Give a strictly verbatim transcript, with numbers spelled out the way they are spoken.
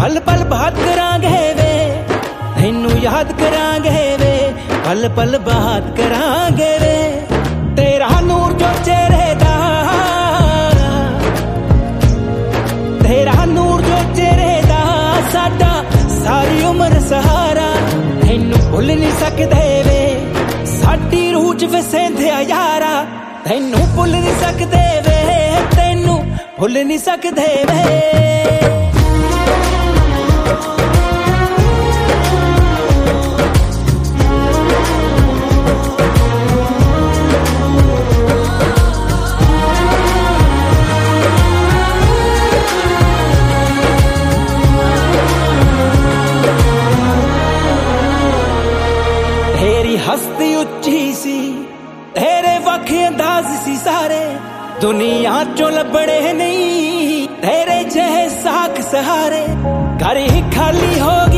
पल पल बात करांगे वे तैनू याद करांगे वे पल पल बात करांगे वे तेरा नूर जो चेहरे दा तेरा नूर जो चेहरे दा साडा सारी उम्र सहारा तैनू भुल नहीं सकदे वे साडी रूह च वसेंदे यारा तैनू भुल नहीं सकदे वे तैनू भुल नहीं सकदे वे तेरी हस्ती उच्ची सी तेरे वख अंदाज सी सारे दुनिया चो लबड़े नहीं तेरे जैसे साख सहारे घर ही खाली हो